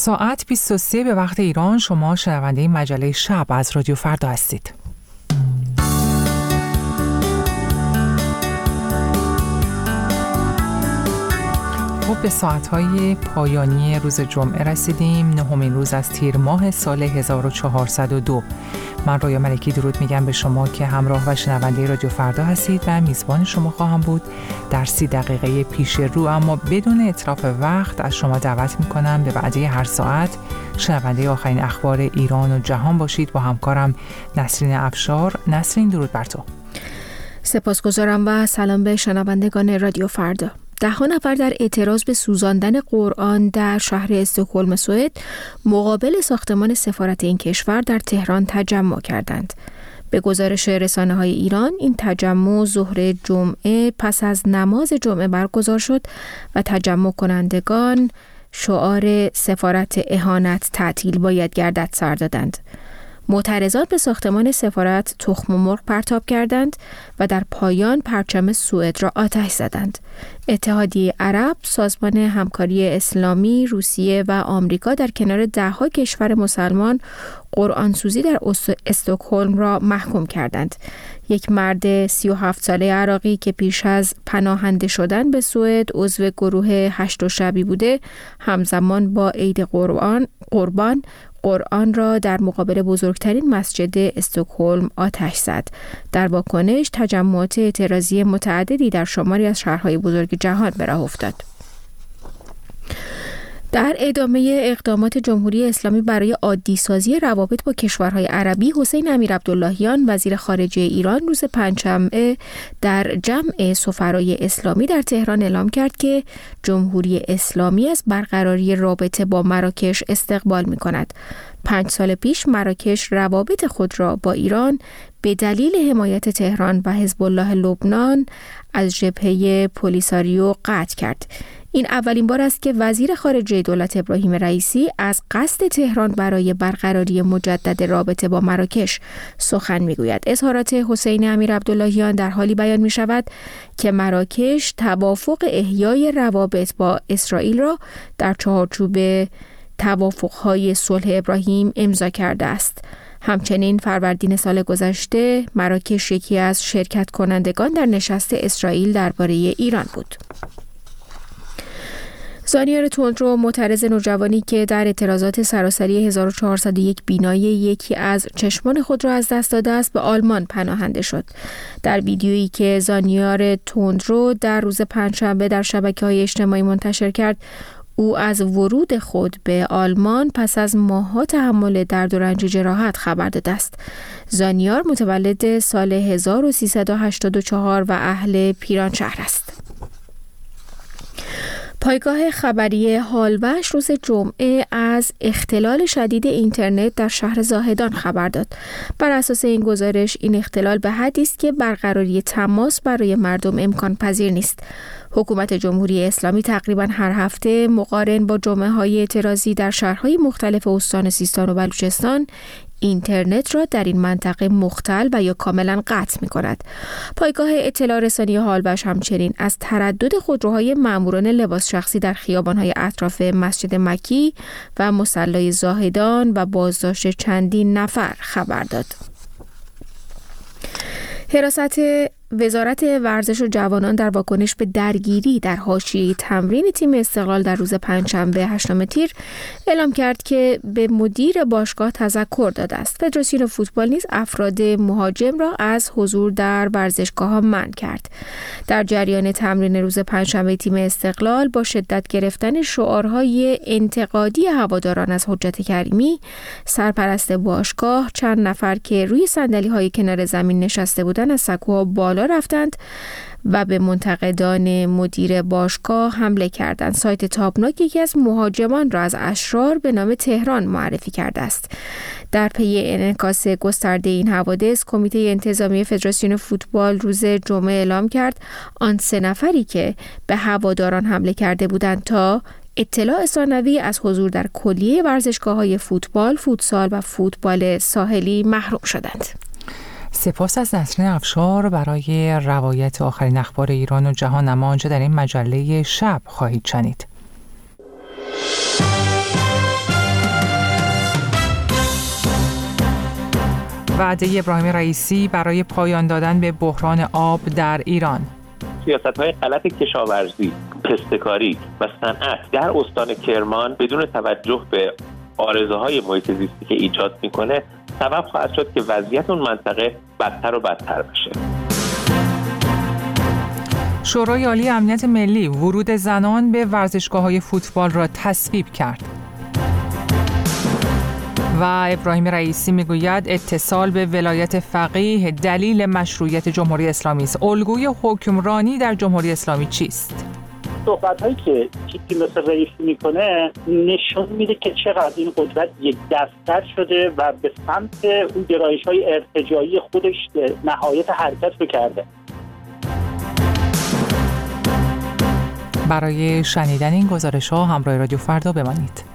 ساعت 23 به وقت ایران. شما شنونده مجله شب از رادیو فردا هستید. به ساعتهای پایانی روز جمعه رسیدیم، نهمین روز از تیر ماه سال 1402. من رویا ملکی درود میگم به شما که همراه و شنونده رادیو فردا هستید و میزبان شما خواهم بود در 30 دقیقه پیش رو. اما بدون اتلاف وقت از شما دعوت میکنم به وعده هر ساعت شنونده آخرین اخبار ایران و جهان باشید با همکارم نسرین افشار. نسرین درود بر تو. سپاسگزارم و سلام به شنوندگان رادیو فردا. 10 نفر در اعتراض به سوزاندن قرآن در شهر استکهلم سوئد مقابل ساختمان سفارت این کشور در تهران تجمع کردند. به گزارش رسانه‌های ایران این تجمع ظهر جمعه پس از نماز جمعه برگزار شد و تجمع کنندگان شعار سفارت اهانت تعطیل باید گردد سر دادند. معترضان به ساختمان سفارت تخم مرغ پرتاب کردند و در پایان پرچم سوئد را آتش زدند. اتحادیه عرب، سازمان همکاری اسلامی، روسیه و آمریکا در کنار 10 کشور مسلمان قرآنسوزی در استکهلم را محکوم کردند. یک مرد 37 ساله عراقی که پیش از پناهنده شدن به سوئد عضو گروه هشت شبی بوده، همزمان با عید قربان قرآن را در مقابل بزرگترین مسجد استکهلم آتش زد. در واکنش تجمعات اعتراضی متعددی در شماری از شهرهای بزرگ جهان به راه افتاد. در ادامه اقدامات جمهوری اسلامی برای عادی سازی روابط با کشورهای عربی، حسین امیرعبداللهیان وزیر خارجه ایران روز پنجشنبه در جمع سفرای اسلامی در تهران اعلام کرد که جمهوری اسلامی از برقراری رابطه با مراکش استقبال می‌کند. 5 سال پیش مراکش روابط خود را با ایران به دلیل حمایت تهران و حزب الله لبنان از جبهه پولیساریو قطع کرد. این اولین بار است که وزیر خارجه دولت ابراهیم رئیسی از قصد تهران برای برقراری مجدد رابطه با مراکش سخن میگوید. اظهارات حسین امیرعبداللهیان در حالی بیان می شود که مراکش توافق احیای روابط با اسرائیل را در چارچوب توافق‌های صلح ابراهیم امضا کرده است. همچنین فروردین سال گذشته مراکش یکی از شرکت کنندگان در نشست اسرائیل درباره ایران بود. زانیار تندرو، معترض نوجوانی که در اعتراضات سراسری 1401 بینایی یکی از چشمان خود را از دست داده است، به آلمان پناهنده شد. در ویدیویی که زانیار تندرو در روز پنجشنبه در شبکه‌های اجتماعی منتشر کرد، او از ورود خود به آلمان پس از ماه‌ها تحمل درد و رنج جراحت خبر داده است. زانیار متولد سال 1384 و اهل پیرانشهر است. پایگاه خبری هالوش روز جمعه از اختلال شدید اینترنت در شهر زاهدان خبر داد. بر اساس این گزارش این اختلال به حدی است که برقراری تماس برای مردم امکان پذیر نیست. حکومت جمهوری اسلامی تقریباً هر هفته مقارن با جمعه‌های اعتراضی در شهرهای مختلف استان سیستان و بلوچستان اینترنت را در این منطقه مختل و یا کاملا قطع می کند. پایگاه اطلاع رسانی هالوش همچنین از تردد خودروهای ماموران لباس شخصی در خیابان‌های اطراف مسجد مکی و مصلی زاهدان و بازداشت چندین نفر خبر داد. حراست وزارت ورزش و جوانان در واکنش به درگیری در حاشیه تمرین تیم استقلال در روز پنجشنبه 8 تیر اعلام کرد که به مدیر باشگاه تذکر داده است. فدراسیون فوتبال نیز افراد مهاجم را از حضور در ورزشگاه‌ها منع کرد. در جریان تمرین روز پنجشنبه تیم استقلال با شدت گرفتن شعارهای انتقادی هواداران از حجت کریمی، سرپرست باشگاه چند نفر که روی صندلی‌های کنار زمین نشسته بودند از سکوها بالا رفتند و به منتقدان مدیر باشگاه حمله کردند. سایت تابناک یکی از مهاجمان را از اشرار به نام تهران معرفی کرده است. در پی انعکاس گسترده این حوادث، کمیته انتظامی فدراسیون فوتبال روز جمعه اعلام کرد آن 3 نفری که به هواداران حمله کرده بودند تا اطلاع ثانوی از حضور در کلیه ورزشگاه‌های فوتبال، فوتسال و فوتبال ساحلی محروم شدند. سپاس از نسرین افشار برای روایت آخرین اخبار ایران و جهان. اما آنجا در این مجله شب خواهید شنید. وعده ابراهیم رئیسی برای پایان دادن به بحران آب در ایران. سیاست‌های غلط کشاورزی، پسته‌کاری و صنعت در استان کرمان بدون توجه به عارضه‌های محیط زیستی که ایجاد می‌کنه سبب خواهد شد که وضعیت اون منطقه بدتر و بدتر بشه. شورای عالی امنیت ملی ورود زنان به ورزشگاه‌های فوتبال را تصویب کرد. و ابراهیم رئیسی میگوید اتصال به ولایت فقیه دلیل مشروعیت جمهوری اسلامی است. الگوی حکمرانی در جمهوری اسلامی چیست؟ صحبت‌هایی که چیزی مثل رئیسی میکنه نشون میده که چقدر این قدرت یک دستر شده و به سمت اون گرایش‌های ارتجاعی خودش نهایت حرکت رو کرده. برای شنیدن این گزارش‌ها همراه رادیو فردا بمانید.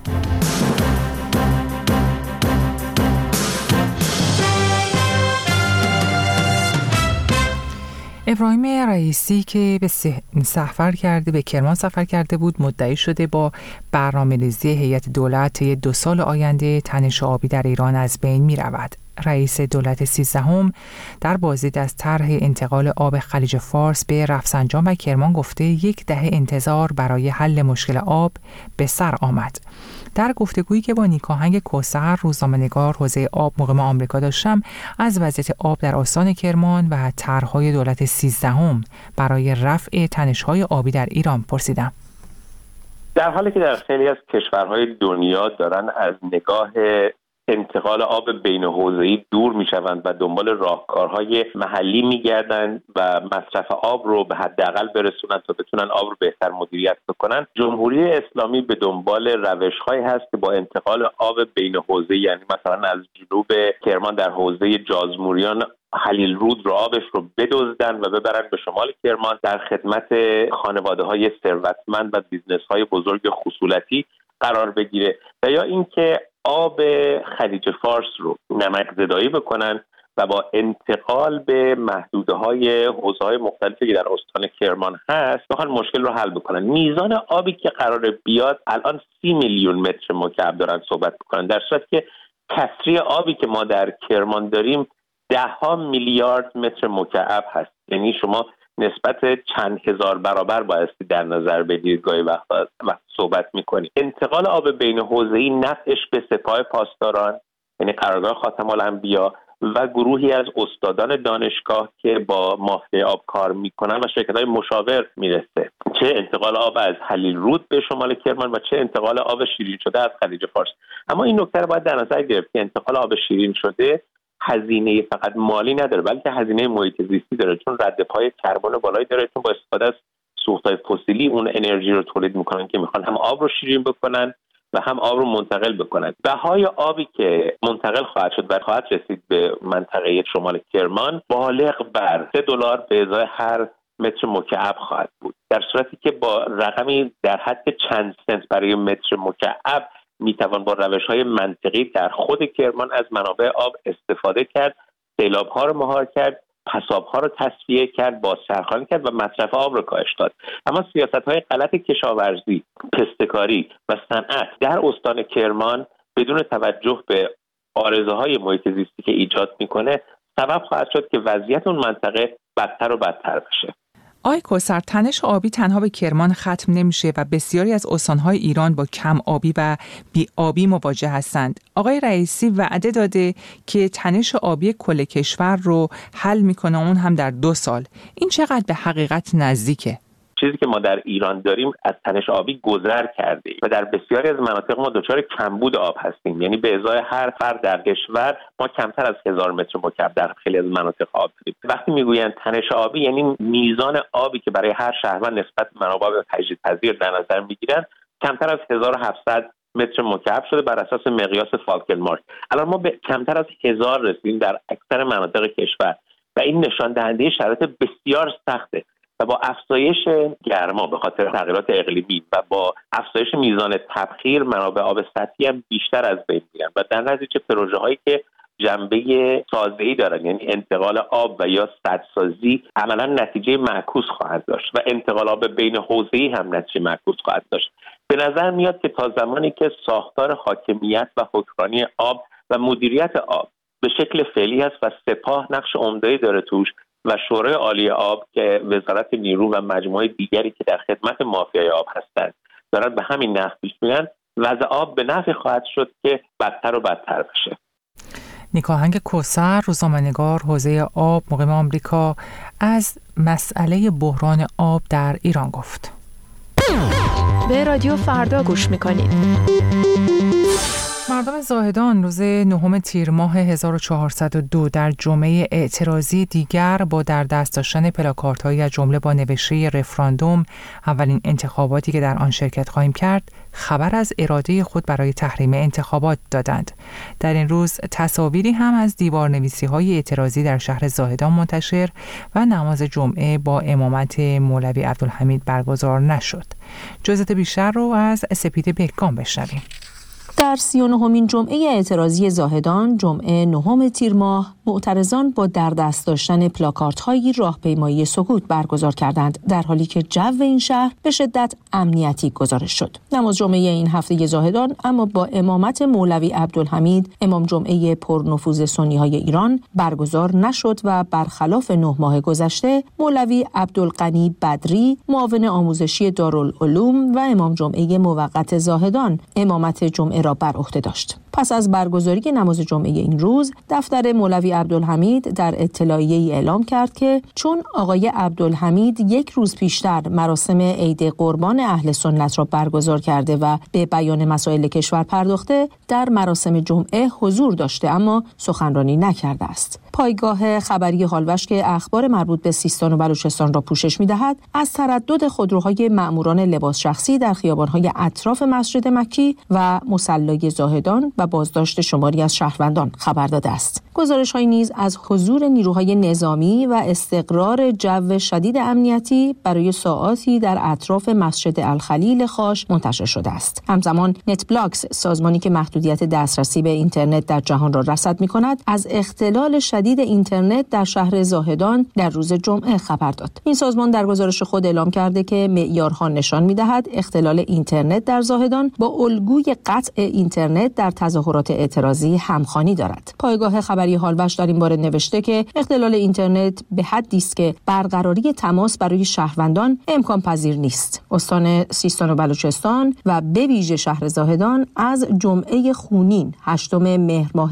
ابراهیم رئیسی که به کرمان سفر کرده بود مدعی شده با برنامه‌ریزی هیئت دولت طی 2 سال آینده تنش آبی در ایران از بین می رود. رئیس دولت 13 در بازدید از طرح انتقال آب خلیج فارس به رفسنجان و کرمان گفته 10 دهه انتظار برای حل مشکل آب به سر آمد. در گفتگویی که با نیکاهنگ کوثر روزنامه‌نگار حوزه آب مقیم آمریکا داشتم از وضعیت آب در استان کرمان و طرح‌های دولت 13 برای رفع تنش‌های آبی در ایران پرسیدم. در حالی که در خیلی از کشورهای دنیا دارن از نگاه انتقال آب بین حوزه‌ای دور میشوند و دنبال راهکارهای محلی میگردند و مصرف آب رو به حداقل برسونند تا بتونن آب رو بهتر مدیریت بکنن، جمهوری اسلامی به دنبال روش‌هایی هست که با انتقال آب بین حوزه‌ای، یعنی مثلا از جنوب کرمان در حوزه جازموریان خلیل رود رو آبش رو بدزدن و ببرن به شمال کرمان در خدمت خانواده‌های ثروتمند و بیزنس‌های بزرگ خصولتی قرار بگیره، و یا اینکه آب خلیج فارس رو نمک زدایی بکنن و با انتقال به محدوده‌های حوزه‌های مختلفی که در استان کرمان هست بخوان مشکل رو حل بکنن. میزان آبی که قرار بیاد الان 30 میلیون متر مکعب دارن صحبت میکنن، در صورتی که کسری آبی که ما در کرمان داریم 10 میلیارد متر مکعب هست. یعنی شما نسبت چند هزار برابر بایستی در نظر بگیرید گاهی وقت صحبت میکنید. انتقال آب بین حوزه‌ای نفعش به سپاه پاسداران، یعنی قرارگاه خاتم الانبیا و گروهی از استادان دانشگاه که با مافیای آب کار میکنن و شرکت‌های مشاور میرسه. چه انتقال آب از خلیل رود به شمال کرمان و چه انتقال آب شیرین شده از خلیج فارس. اما این نکته رو باید در نظر گرفت که انتقال آب شیرین شده هزینه فقط مالی نداره، بلکه هزینه محیط زیستی داره، چون رد پای کربن بالایی داره، چون با استفاده از سوخت‌های فسیلی اون انرژی رو تولید میکنن که میخوان هم آب رو شیرین بکنن و هم آب رو منتقل بکنن. بهای آبی که منتقل خواهد شد و خواهد رسید به منطقه شمال کرمان بالغ بر $3 به ازای هر متر مکعب خواهد بود، در صورتی که با رقمی در حد چند سنت برای متر مکعب میتوان با روش‌های منطقی در خود کرمان از منابع آب استفاده کرد، سیلاب‌ها رو مهار کرد، پساب‌ها رو تصفیه کرد، بازچرخانی کرد و مصرف آب رو کاهش داد. اما سیاست‌های غلط کشاورزی، پسته‌کاری و صنعت در استان کرمان بدون توجه به عارضه‌های محیط زیستی که ایجاد میکنه سبب خواهد شد که وضعیت اون منطقه بدتر و بدتر بشه. آقای کوثر، تنش آبی تنها به کرمان ختم نمیشه و بسیاری از استان‌های ایران با کم آبی و بی آبی مواجه هستند. آقای رئیسی وعده داده که تنش آبی کل کشور رو حل میکنه، اون هم در 2 سال. این چقدر به حقیقت نزدیکه؟ چیزی که ما در ایران داریم از تنش آبی گذر کرده و در بسیاری از مناطق ما دچار کمبود آب هستیم. یعنی به ازای هر فرد در کشور ما کمتر از 1000 متر مکعب در خیلی از مناطق آب داریم. وقتی میگویند تنش آبی یعنی میزان آبی که برای هر شهروند نسبت به منابع تجدیدپذیر در نظر میگیرن کمتر از 1700 متر مکعب شده بر اساس مقیاس فالکنمارک. الان ما به کمتر از 1000 رسیدیم در اکثر مناطق کشور و این نشان دهنده شرایط بسیار سخته و با افزایش گرما به خاطر تغییرات اقلیمی و با افزایش میزان تبخیر منابع آب سطحی هم بیشتر از بین میرن و در نتیجه پروژه هایی که جنبه سازه‌ای دارن، یعنی انتقال آب و یا سدسازی، عملا نتیجه معکوس خواهد داشت و انتقال آب بین حوزه‌ای هم نتیجه معکوس خواهد داشت. به نظر میاد که تا زمانی که ساختار حاکمیت و حکمرانی آب و مدیریت آب به شکل فعلی هست و سپاه نقش عمده‌ای داره توش و شورای عالی آب که وزارت نیرو و مجموعه دیگری که در خدمت مافیای آب هستند دارن به همین نحو پیش میرن. وضع آب به نحوی خواهد شد که بدتر و بدتر بشه. نیکاهنگ کوثر، روزنامه‌نگار حوزه آب، مقیم آمریکا، از مسئله بحران آب در ایران گفت. به رادیو فردا گوش میکنید. مردم زاهدان روز 9 تیر ماه 1402 در جمعه اعتراضی دیگر با در دست داشتن پلاکاردهایی از جمله با نوشته رفراندوم، اولین انتخاباتی که در آن شرکت خواهیم کرد، خبر از اراده خود برای تحریم انتخابات دادند. در این روز تصاویری هم از دیوارنویسی‌های اعتراضی در شهر زاهدان منتشر و نماز جمعه با امامت مولوی عبدالحمید برگزار نشد. جزئیات بیشتر رو از سپید بهگام بشنویم. در 39مین جمعه اعتراضی زاهدان، جمعه 9 تیر ماه، معترضان با در دست داشتن پلاکاردهای راهپیمایی سکوت برگزار کردند، در حالی که جو این شهر به شدت امنیتی گزارش شد. نماز جمعه این هفته زاهدان اما با امامت مولوی عبدالحمید، امام جمعه پرنفوذ سنی‌های ایران، برگزار نشد و برخلاف 9 ماه گذشته، مولوی عبدالغنی بدری، معاون آموزشی دارالعلوم و امام جمعه موقت زاهدان، امامت جمعه را بر عهده داشت. پس از برگزاری نماز جمعه این روز، دفتر مولوی عبدالحمید در اطلاعیه‌ای اعلام کرد که چون آقای عبدالحمید 1 روز پیشتر مراسم عید قربان اهل سنت را برگزار کرده و به بیان مسائل کشور پرداخته، در مراسم جمعه حضور داشته اما سخنرانی نکرده است. پایگاه خبری هالوش که اخبار مربوط به سیستان و بلوچستان را پوشش می‌دهد، از تردد خودروهای مأموران لباس شخصی در خیابان‌های اطراف مسجد مکی و مصلی زاهدان و بازداشت شماری از شهروندان خبر داده است. گزارش‌های نیز از حضور نیروهای نظامی و استقرار جو شدید امنیتی برای ساعاتی در اطراف مسجد الخلیل خاش منتشر شده است. همزمان نت بلاکس، سازمانی که محدودیت دسترسی به اینترنت در جهان را رصد می‌کند، از اختلال شدید اینترنت در شهر زاهدان در روز جمعه خبر داد. این سازمان در گزارش خود اعلام کرده که معیارها نشان می‌دهد اختلال اینترنت در زاهدان با الگوی قطع اینترنت در تظاهرات اعتراضی همخوانی دارد. پایگاه خبری هالوش در این باره نوشته که اختلال اینترنت به حدی است که برقراری تماس برای شهروندان امکان پذیر نیست. استان سیستان و بلوچستان و به ویژه شهر زاهدان از جمعه خونین 8 مهر ماه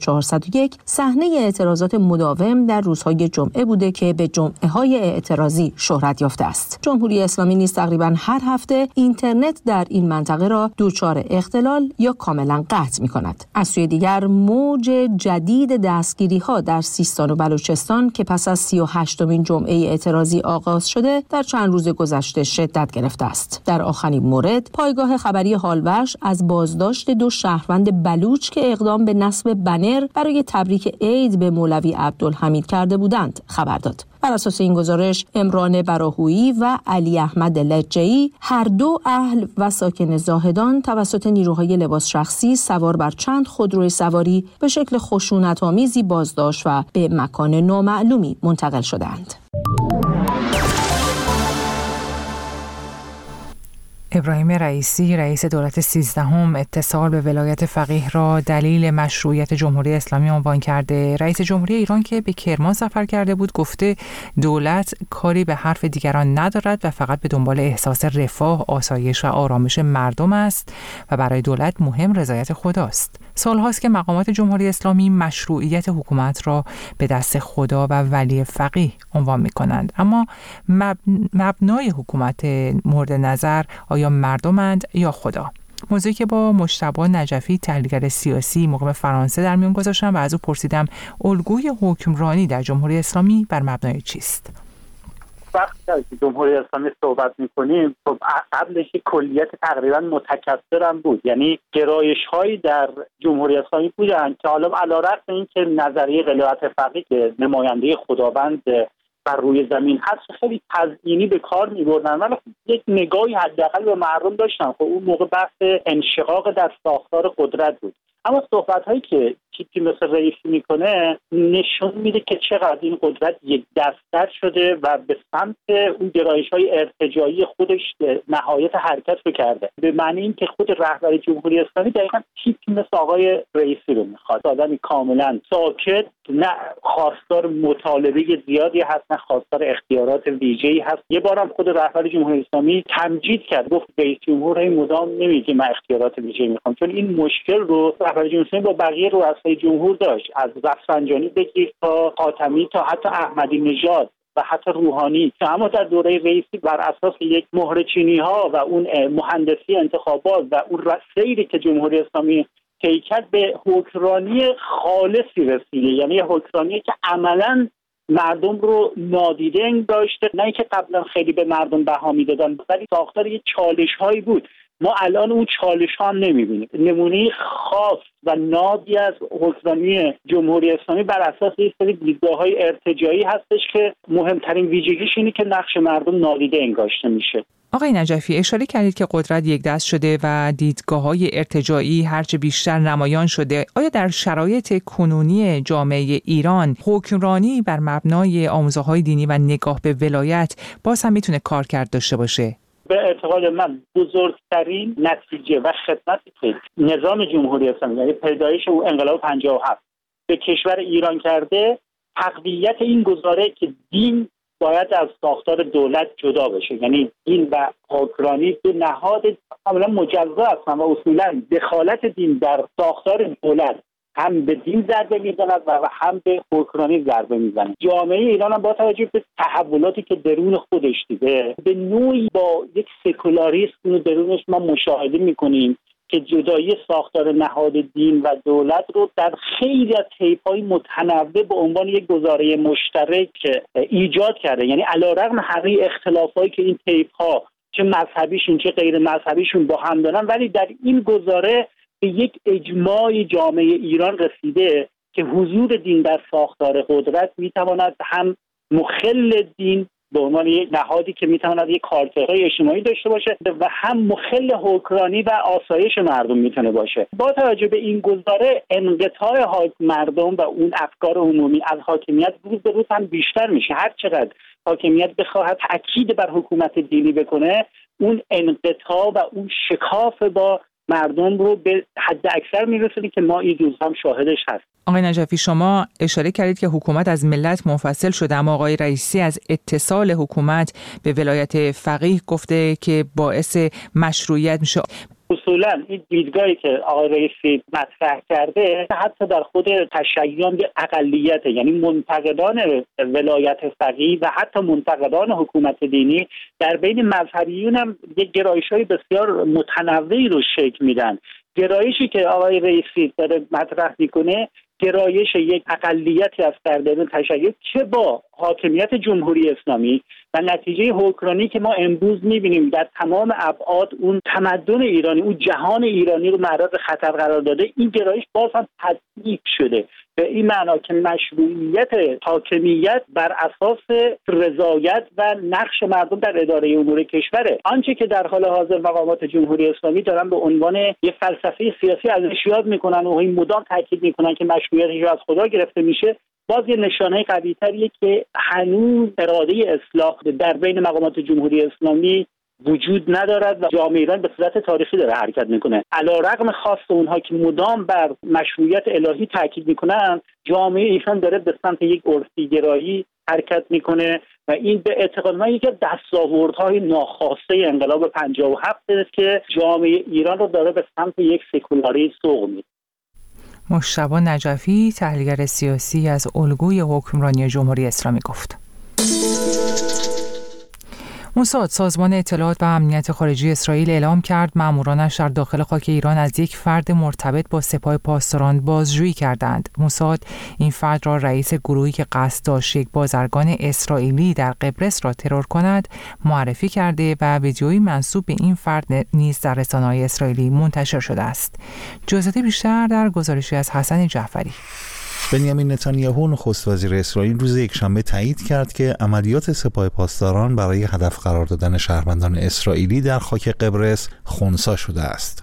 1401 صحنه اعتراضات مداوم در روزهای جمعه بوده که به جمعه‌های اعتراضی شهرت یافته است. جمهوری اسلامی نیز تقریباً هر هفته اینترنت در این منطقه را دچار اختلال یا کاملا قطع می‌کند. از سوی دیگر موج جدید دستگیری‌ها در سیستان و بلوچستان که پس از 38مین جمعه اعتراضی آغاز شده، در چند روز گذشته شدت گرفته است. در آخرین مورد، پایگاه خبری هالوش از بازداشت 2 شهروند بلوچ که اقدام به نصب بنر برای تبریک عید به مولوی عبدالحمید کرده بودند خبر داد. بر اساس این گزارش، عمران براهویی و علی احمد لجه‌ای، هر دو اهل و ساکن زاهدان، توسط نیروهای لباس شخصی سوار بر چند خودروی سواری به شکل خشونت‌آمیزی بازداشت و به مکان نامعلومی منتقل شدند. ابراهیم رئیسی، رئیس دولت 13 اتصال به ولایت فقیه را دلیل مشروعیت جمهوری اسلامی عنوان کرده. رئیس جمهوری ایران که به کرمان سفر کرده بود گفته دولت کاری به حرف دیگران ندارد و فقط به دنبال احساس رفاه، آسایش و آرامش مردم است و برای دولت مهم رضایت خداست. سالهاست که مقامات جمهوری اسلامی مشروعیت حکومت را به دست خدا و ولی فقیه عنوان می‌کنند، اما مبنای حکومت مورد نظر یا مردمند یا خدا. موضوعی که با مجتبی نجفی، تحلیلگر سیاسی مقیم فرانسه، در میان گذاشتم و از او پرسیدم الگوی حکمرانی در جمهوری اسلامی بر مبنای چیست؟ وقتی که جمهوری اسلامی صحبت می‌کنیم، خب قبلش کلیت تقریبا متکثر هم بود، یعنی گرایش‌هایی در جمهوری اسلامی بودن که حالا علی‌رغم اینکه نظریه ولایت فقیه که نماینده خداوند بر روی زمین هست خیلی تزیینی به کار می‌بردن، ولی یک نگاهی حداقل به مردم داشتن. خب اون موقع بحث انشقاق در ساختار قدرت بود. اما صحبت‌هایی که تیپی مثل رئیسی میکنه نشون میده که چقدر این قدرت یک دستر شده و به سمت اون گرایش‌های ارتجاعی خودش نهایت حرکت رو کرده. به معنی این که خود رهبر جمهوری اسلامی دقیقاً تیپی مثل آقای رئیسی رو میخواد، آدمی کاملا ساکت، نه خواستار مطالبه زیادی هست نه خواستار اختیارات ویژه‌ای هست. یه بارم خود رهبر جمهوری اسلامی تمجید کرد، گفت رئیس جمهور مدام نمیگه من اختیارات ویژه‌ای میخوام، چون این مشکل رو رهبر جمهوری اسلامی با بقیه رؤسای جمهور داشت، از رفسنجانی بگیر تا خاتمی تا حتی احمدی نژاد و حتی روحانی، که اما در دوره رئیسی بر اساس یک مهر چینی ها و اون مهندسی انتخابات و اون سیری که جمهوری اسلامی طی کرد به حکمرانی خالصی رسیده، یعنی حکمرانی که عملاً مردم رو نادیده انگاشته، نه اینکه قبلا خیلی به مردم بها میدادن ولی ساختار یک چالش هایی بود. ما الان اون چالش ها هم نمیبینیم. نمونه خاص و نابی از حکمرانی جمهوری اسلامی بر اساس یک سری دیدگاه‌های ارتجاعی هستش که مهمترین ویژگیش اینه که نقش مردم نادیده انگاشته میشه. آقای نجفی، اشاره کردید که قدرت یک دست شده و دیدگاه‌های ارتجاعی هرچه بیشتر نمایان شده. آیا در شرایط کنونی جامعه ایران حکمرانی بر مبنای آموزه‌های دینی و نگاه به ولایت باز هم میتونه کارکرد داشته باشه؟ به اعتقاد من بزرگترین نتیجه و خدمتی که نظام جمهوری اسلامی یعنی پیدایش او انقلاب 57 به کشور ایران کرده، تقویت این گزاره که دین باید از ساختار دولت جدا بشه، یعنی دین و حکمرانی دو نهاد کاملا مجزا هستند و اصولا دخالت دین در ساختار دولت هم به دین ضربه میزند و هم به حکمرانی ضربه میزند. جامعه ایران هم با توجه به تحولاتی که درون خودش دیده به نوعی با یک سکولاریسم درونش ما مشاهده میکنیم که جدایی ساختار نهاد دین و دولت رو در خیلی از طیف‌های متنوع به عنوان یک گزاره مشترک ایجاد کرده. یعنی علیرغم همه اختلافایی که این طیف‌ها چه مذهبیشون چه غیر مذهبیشون با هم دارن، ولی در این گزاره به یک اجماع جامعه ایران رسیده که حضور دین در ساختار قدرت میتواند هم مخل دین به عنوان یک نهادی که میتواند یک کارکردهای اجتماعی داشته باشه و هم مخل حکمرانی و آسایش مردم میتونه باشه. با توجه به این گزاره انقطاع مردم و اون افکار عمومی از حاکمیت روز به روز هم بیشتر میشه. هر چقدر حاکمیت بخواهد تاکید بر حکومت دینی بکنه، اون انقطاع و اون شکاف با مردم رو به حد اکثر میرسونی که ما این روز هم شاهدش هست. آقای نجفی، شما اشاره کردید که حکومت از ملت منفصل شده، اما آقای رئیسی از اتصال حکومت به ولایت فقیه گفته که باعث مشروعیت میشه. اصولا این دیدگاهی که آقای رئیسی مطرح کرده حتی در خود تشیع یه اقلیت، یعنی منتقدان ولایت فقیه و حتی منتقدان حکومت دینی در بین مذهبیون هم یک گرایش‌های بسیار متنوعی رو شکل میدن. گرایشی که آقای رئیسی داره مطرح میکنه گرایش یک اقلیتی است در بین تشیع که با حاکمیت جمهوری اسلامی و نتیجه حکمرانی که ما امروز می‌بینیم در تمام ابعاد اون تمدن ایرانی، اون جهان ایرانی رو معرض خطر قرار داده. این گرایش باز هم تضعیف شده به این معنا که مشروعیت حاکمیت بر اساس رضایت و نقش مردم در اداره امور کشوره. آنچه که در حال حاضر مقامات جمهوری اسلامی دارن به عنوان یک فلسفه سیاسی ازش یاد میکنن و این مدام تاکید میکنن که مشروعیتش از خدا گرفته میشه، باز یه نشانه قوی‌تریه که هنوز اراده اصلاح در بین مقامات جمهوری اسلامی وجود ندارد و جامعه ایران به صورت تاریخی داره حرکت میکنه. علیرغم خواست اونها که مدام بر مشروعیت الهی تاکید میکنن، جامعه ایران داره به سمت یک عرفی گرایی حرکت میکنه و این به اعتقاد من یکی از دستاوردهای ناخواسته انقلاب 57 است که جامعه ایران رو داره به سمت یک سکولاریسم سوق میده. مجتبی نجفی، تحلیلگر سیاسی از الگوی حکمرانی جمهوری اسلامی گفت. موساد، سازمان اطلاعات و امنیت خارجی اسرائیل اعلام کرد مامورانش در داخل خاک ایران از یک فرد مرتبط با سپاه پاسداران بازجویی کردند. موساد این فرد را رئیس گروهی که قصد داشت یک بازرگان اسرائیلی در قبرس را ترور کند معرفی کرده و ویدیویی منسوب به این فرد نیز در رسانه‌های اسرائیلی منتشر شده است. جزئیات بیشتر در گزارشی از حسن جعفری. بنیامین نتانیاهو نخست وزیر اسرائیل روز یکشنبه تایید کرد که عملیات سپاه پاسداران برای هدف قرار دادن شهروندان اسرائیلی در خاک قبرس خنثی شده است.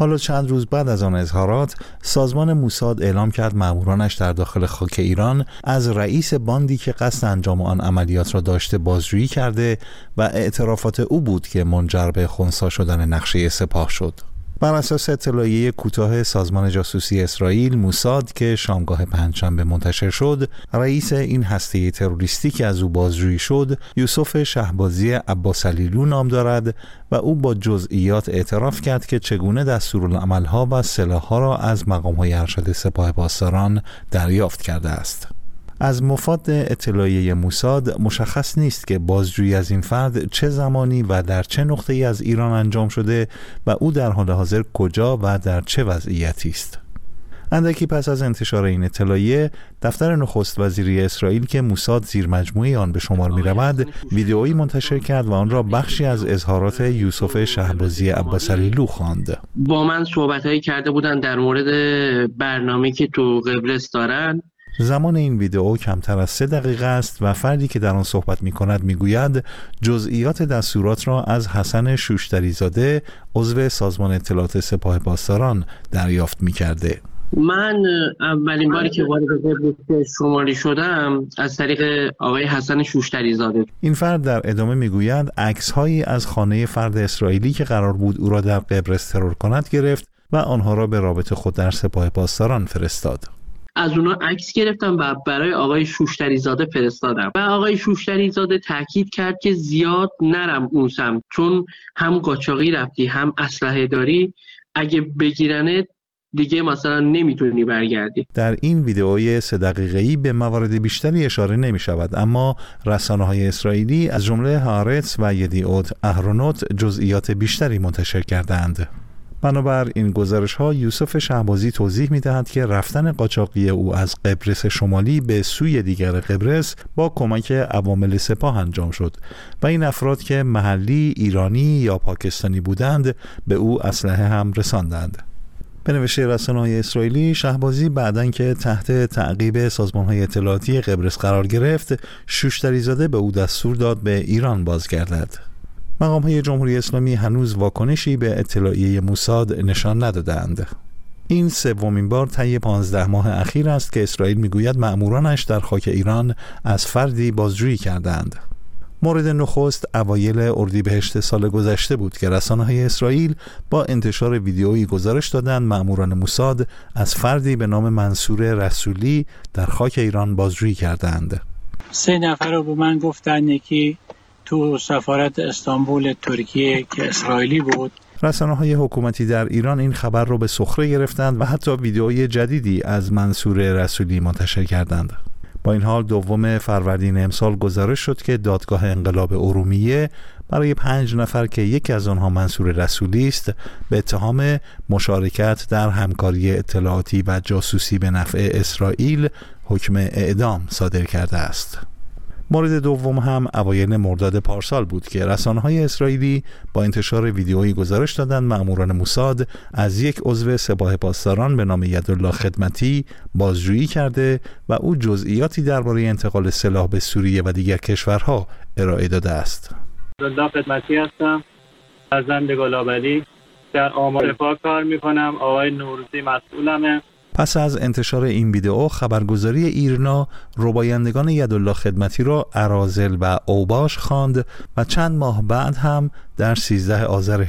حالا چند روز بعد از آن اظهارات، سازمان موساد اعلام کرد مامورانش در داخل خاک ایران از رئیس باندی که قصد انجام آن عملیات را داشته بازجویی کرده و اعترافات او بود که منجر به خنثی شدن نقشه سپاه شد. بر اساس اطلاعیه کوتاه سازمان جاسوسی اسرائیل موساد که شامگاه پنجشنبه منتشر شد، رئیس این هسته تروریستی که از او بازجویی شد یوسف شهبازی عباسعلیلو نام دارد و او با جزئیات اعتراف کرد که چگونه دستورالعمل‌ها و سلاح‌ها را از مقام‌های ارشد سپاه پاسداران دریافت کرده است. از مفاد اطلاعیه موساد مشخص نیست که بازجویی از این فرد چه زمانی و در چه نقطه‌ای از ایران انجام شده و او در حال حاضر کجا و در چه وضعیتی است. اندکی پس از انتشار این اطلاعیه، دفتر نخست وزیری اسرائیل که موساد زیر مجموعه آن به شمار می‌رود، ویدئویی منتشر کرد و آن را بخشی از اظهارات یوسف شهبازی عباسعلیلو خواند. با من صحبت‌هایی کرده بودن در مورد برنامه‌ای که تو قبرس دارن. زمان این ویدئو کمتر از 3 دقیقه است و فردی که در آن صحبت می‌کند می‌گوید جزئیات دستورات را از حسن شوشتریزاده عضو سازمان اطلاعات سپاه پاسداران دریافت می‌کرده. من اولین باری که وارد قبرس شمالی شدم از طریق آقای حسن شوشتریزاده. این فرد در ادامه می‌گوید عکس‌هایی از خانه فرد اسرائیلی که قرار بود او را در قبرس ترور کند گرفت و آنها را به رابط خود در سپاه پاسداران فرستاد. از اونا عکس گرفتم و برای آقای شوشتریزاده فرستادم و آقای شوشتریزاده تاکید کرد که زیاد نرم اون سمت، چون هم قاچاقی رفتی هم اسلحه داری، اگه بگیرنت دیگه مثلا نمیتونی برگردی. در این ویدئوی 3 دقیقه‌ای به موارد بیشتری اشاره نمی شود، اما رسانه‌های اسرائیلی از جمله هارتز و یدیعوت اهرونوت جزئیات بیشتری منتشر کردند. بنابر این گزارش‌ها یوسف شهبازی توضیح می‌دهد که رفتن قاچاقی او از قبرس شمالی به سوی دیگر قبرس با کمک عوامل سپاه انجام شد و این افراد که محلی، ایرانی یا پاکستانی بودند به او اسلحه هم رساندند. به نوشته رسانه‌های اسرائیلی، شهبازی بعداً که تحت تعقیب سازمان‌های اطلاعاتی قبرس قرار گرفت، شوشتریزاده به او دستور داد به ایران بازگردد. مقام‌های جمهوری اسلامی هنوز واکنشی به اطلاعیه موساد نشان ندادند. این 3مین بار طی 15 ماه اخیر است که اسرائیل میگوید مأمورانش در خاک ایران از فردی بازجویی کردند. مورد نخست اوایل اردیبهشت سال گذشته بود که رسانه‌های اسرائیل با انتشار ویدئویی گزارش دادند مأموران موساد از فردی به نام منصور رسولی در خاک ایران بازجویی کردند. 3 نفر رو به من گفتن، یکی تو سفارت استانبول ترکیه که اسرائیلی بود. رسانه‌های حکومتی در ایران این خبر را به سخره گرفتند و حتی ویدئوی جدیدی از منصور رسولی منتشر کردند. با این حال 2 فروردین امسال گزارش شد که دادگاه انقلاب ارومیه برای 5 نفر که یکی از آنها منصور رسولی است به اتهام مشارکت در همکاری اطلاعاتی و جاسوسی به نفع اسرائیل حکم اعدام صادر کرده است. مورد دوم هم اوایل مرداد پارسال بود که رسانه‌های اسرائیلی با انتشار ویدئویی گزارش دادند مأموران موساد از یک عضو سپاه پاسداران به نام یدالله خدمتی بازجویی کرده و او جزئیاتی درباره انتقال سلاح به سوریه و دیگر کشورها ارائه داده است. یدالله خدمتی هستم، فرزند گلابلی، در آمار دفاع کار می‌کنم. آقای نوروزی مسئولمه. پس از انتشار این ویدئو، خبرگزاری ایرنا ربایندگان یدالله خدمتی را اراذل و اوباش خواند و چند ماه بعد هم در 13 آذر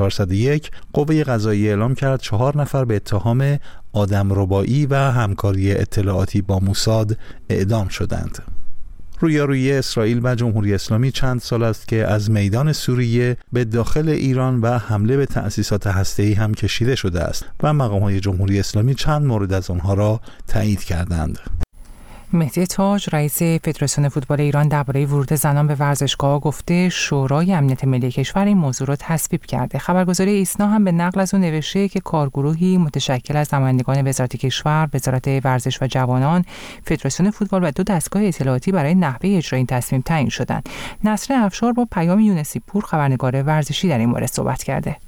1401 قوه قضاییه اعلام کرد 4 نفر به اتهام آدمربایی و همکاری اطلاعاتی با موساد اعدام شدند. رویارویی اسرائیل و جمهوری اسلامی چند سال است که از میدان سوریه به داخل ایران و حمله به تأسیسات هسته‌ای هم کشیده شده است و مقام‌های جمهوری اسلامی چند مورد از آنها را تایید کردند. مهدی تاج رئیس فدراسیون فوتبال ایران درباره ورود زنان به ورزشگاه گفته شورای امنیت ملی کشور این موضوع را تصویب کرده. خبرگزاری ایسنا هم به نقل از اون نوشته که کارگروهی متشکل از نمایندگان وزارت کشور، وزارت ورزش و جوانان، فدراسیون فوتبال و 2 دستگاه اطلاعاتی برای نحوه اجرای این تصمیم تعیین شدند. نسرین افشار با پیام یونسی پور خبرنگار ورزشی در این مورد صحبت کرده.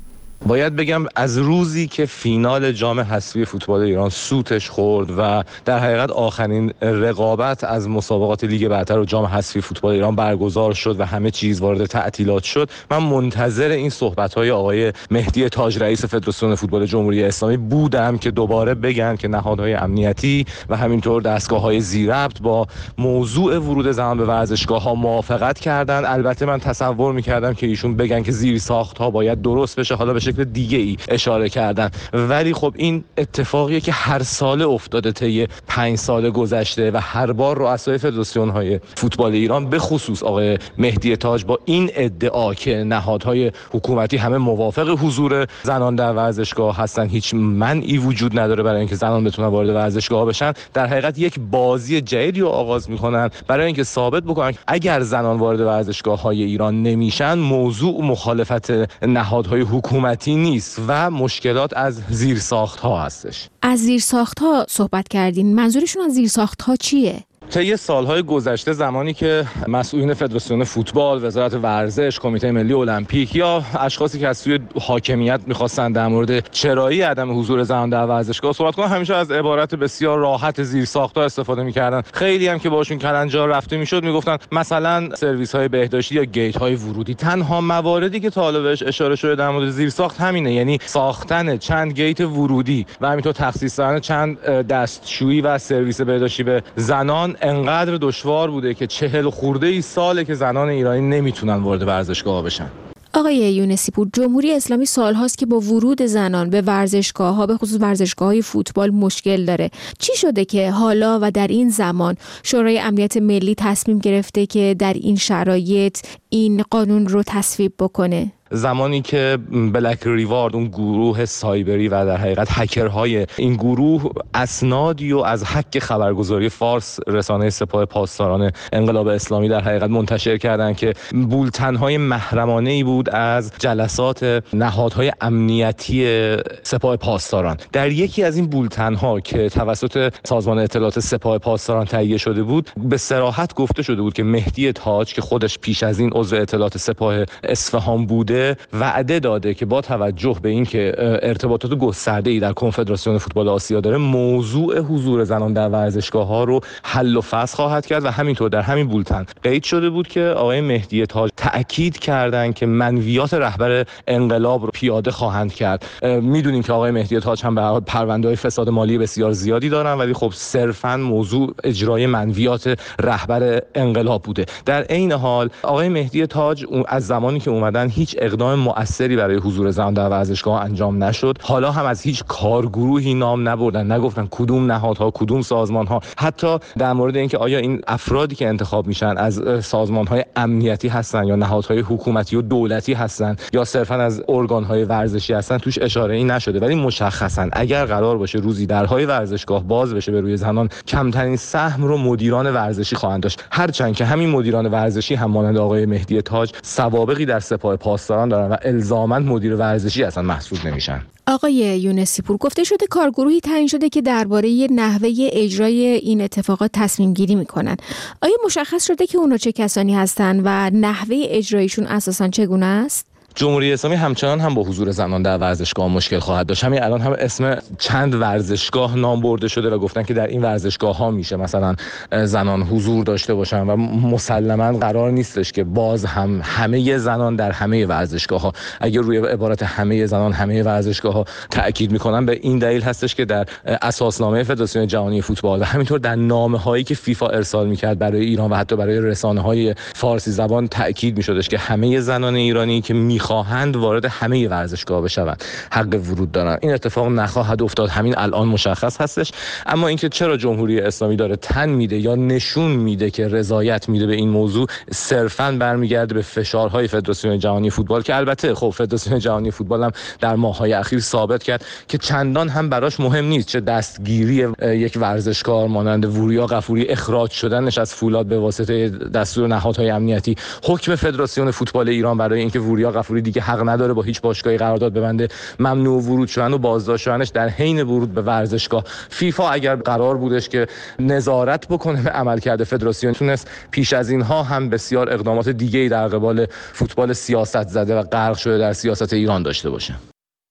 باید بگم از روزی که فینال جام حذفی فوتبال ایران سوتش خورد و در حقیقت آخرین رقابت از مسابقات لیگ برتر و جام حذفی فوتبال ایران برگزار شد و همه چیز وارد تعطیلات شد، من منتظر این صحبت‌های آقای مهدی تاج رئیس فدراسیون فوتبال جمهوری اسلامی بودم که دوباره بگن که نهادهای امنیتی و همینطور دستگاه‌های ذی‌ربط با موضوع ورود زنان به ورزشگاه‌ها موافقت کردن. البته من تصور می‌کردم که ایشون بگن که زیرساخت‌ها باید درست بشه، حالا به شکل دیگه‌ای اشاره کردن، ولی خب این اتفاقیه که هر سال افتاده طی 5 سال گذشته و هر بار رؤسای فدراسیون‌های فوتبال ایران به خصوص آقای مهدی تاج با این ادعا که نهادهای حکومتی همه موافق حضور زنان در ورزشگاه هستن، هیچ منعی وجود نداره برای اینکه زنان بتونن وارد ورزشگاه بشن، در حقیقت یک بازی جدیدی رو آغاز می‌کنن برای اینکه ثابت بکنن اگر زنان وارد ورزشگاه‌های ایران نمیشن موضوع مخالفت نهادهای حکومتی نیست و مشکلات از زیرساخت‌ها هستش. از زیرساخت‌ها صحبت کردین، منظورشون از زیرساخت‌ها چیه؟ طی سالهای گذشته زمانی که مسئولین فدراسیون فوتبال، وزارت ورزش، کمیته ملی المپیک یا اشخاصی که از سوی حاکمیت می‌خواستن در مورد چرایی عدم حضور زنان در ورزشگاه صحبت کنن، همیشه از عبارت بسیار راحت زیرساخت‌ها استفاده می‌کردن. خیلی هم که باشون کلنجار رفته میشد میگفتن مثلا سرویس‌های بهداشتی یا گیت‌های ورودی. تنها مواردی که تا حالا بهش اشاره شده در مورد زیرساخت همینه، یعنی ساختن چند گیت ورودی و همینطور تخصیص دادن چند دستشویی و سرویس بهداشتی به زنان انقدر دشوار بوده که 40 خورده ای ساله که زنان ایرانی نمیتونن وارد ورزشگاه بشن. آقای یونسی پور، جمهوری اسلامی سالهاست که با ورود زنان به ورزشگاه‌ها، به خصوص ورزشگاه‌های فوتبال مشکل داره. چی شده که حالا و در این زمان شورای امنیت ملی تصمیم گرفته که در این شرایط این قانون رو تصویب بکنه؟ زمانی که بلک ریوارد، اون گروه سایبری و در حقیقت هکرهای این گروه اسنادی و از حک خبرگزاری فارس، رسانه سپاه پاسداران انقلاب اسلامی، در حقیقت منتشر کردند که بولتن‌های محرمانه‌ای بود از جلسات نهادهای امنیتی سپاه پاسداران. در یکی از این بولتن‌ها که توسط سازمان اطلاعات سپاه پاسداران تهیه شده بود، به صراحت گفته شده بود که مهدی تاج که خودش پیش از این عضو اطلاعات سپاه اصفهان بوده وعده داده که با توجه به اینکه ارتباطات گسترده‌ای در کنفدراسیون فوتبال آسیا داره، موضوع حضور زنان در ورزشگاه‌ها رو حل و فصل خواهد کرد و همینطور در همین بولتن قید شده بود که آقای مهدی تاج تأکید کردند که منویات رهبر انقلاب رو پیاده خواهند کرد. میدونیم که آقای مهدی تاج هم به هر حال پرونده‌های فساد مالی بسیار زیادی دارن، ولی خب صرفاً موضوع اجرای منویات رهبر انقلاب بوده. در عین حال آقای مهدی تاج از زمانی که اومدن هیچ اقدام مؤثری برای حضور زنان در ورزشگاه انجام نشد. حالا هم از هیچ کارگروهی نام نبردن، نگفتن کدوم نهادها، کدوم سازمانها. حتی در مورد اینکه آیا این افرادی که انتخاب میشن از سازمانهای امنیتی هستن یا نهادهای حکومتی و دولتی هستن یا صرفا از ارگانهای ورزشی هستن، توش اشاره ای نشده. ولی مشخصا اگر قرار باشه روزی درهای ورزشگاه باز بشه به روی زنان، کمترین سهم رو مدیران ورزشی خواهند داشت، هرچند که همین مدیران ورزشی هم مانند آقای مهدی تاج سوابقی در سپاه پاسداران دارن و الزاماً مدیر ورزشی اصلا محسوب نمیشن. آقای یونسی پور، گفته شده کارگروهی تعیین شده که درباره نحوه اجرای این اتفاقات تصمیم گیری میکنن. آیا مشخص شده که اونا چه کسانی هستن و نحوه اجرایشون اساساً چگونه است؟ جمهوری اسلامی همچنان هم با حضور زنان در ورزشگاه مشکل خواهد داشت. همین الان هم اسم چند ورزشگاه نام برده شده و گفتن که در این ورزشگاه ها میشه مثلا زنان حضور داشته باشن و مسلما قرار نیستش که باز هم همه زنان در همه ورزشگاه ها. اگر روی عبارت همه زنان همه ورزشگاه ها تاکید میکنن، به این دلیل هستش که در اساسنامه فدراسیون جهانی فوتبال و همینطور در نامه هایی که فیفا ارسال میکرد برای ایران و حتی برای رسانه های فارسی زبان تاکید میشدش که همه زنان ایرانی که خواهند وارد همه ورزشگاه بشوند حق ورود دارن. این اتفاق نخواهد افتاد، همین الان مشخص هستش. اما اینکه چرا جمهوری اسلامی داره تن میده یا نشون میده که رضایت میده به این موضوع، صرفاً برمیگرده به فشارهای فدراسیون جهانی فوتبال که البته خب فدراسیون جهانی فوتبال هم در ماه‌های اخیر ثابت کرد که چندان هم براش مهم نیست چه دستگیری یک ورزشکار مانند وریا غفوری اخراج شدنش از فولاد به واسطه دستور نهادهای امنیتی، حکم فدراسیون فوتبال ایران برای اینکه وریا غفوری دیگه حق نداره با هیچ باشگاهی قرارداد ببنده، ممنوع ورود شدن و بازداشت شدنش در حین ورود به ورزشگاه. فیفا اگر قرار بودش که نظارت بکنه به عملکرد فدراسیون، تونست پیش از اینها هم بسیار اقدامات دیگه‌ای در قبال فوتبال سیاست زده و غرق شده در سیاست ایران داشته باشه.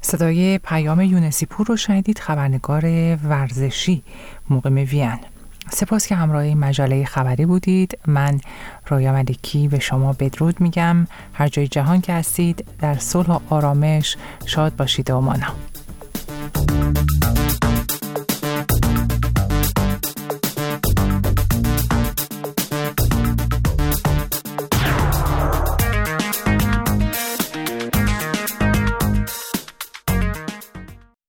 صدای پیام یونسی پور رو شنیدید، خبرنگار ورزشی مقیم وین. سپاس که همراه این مجله خبری بودید. من رویا ملکی به شما بدرود میگم. هر جای جهان که هستید در صلح و آرامش شاد باشید و مانا.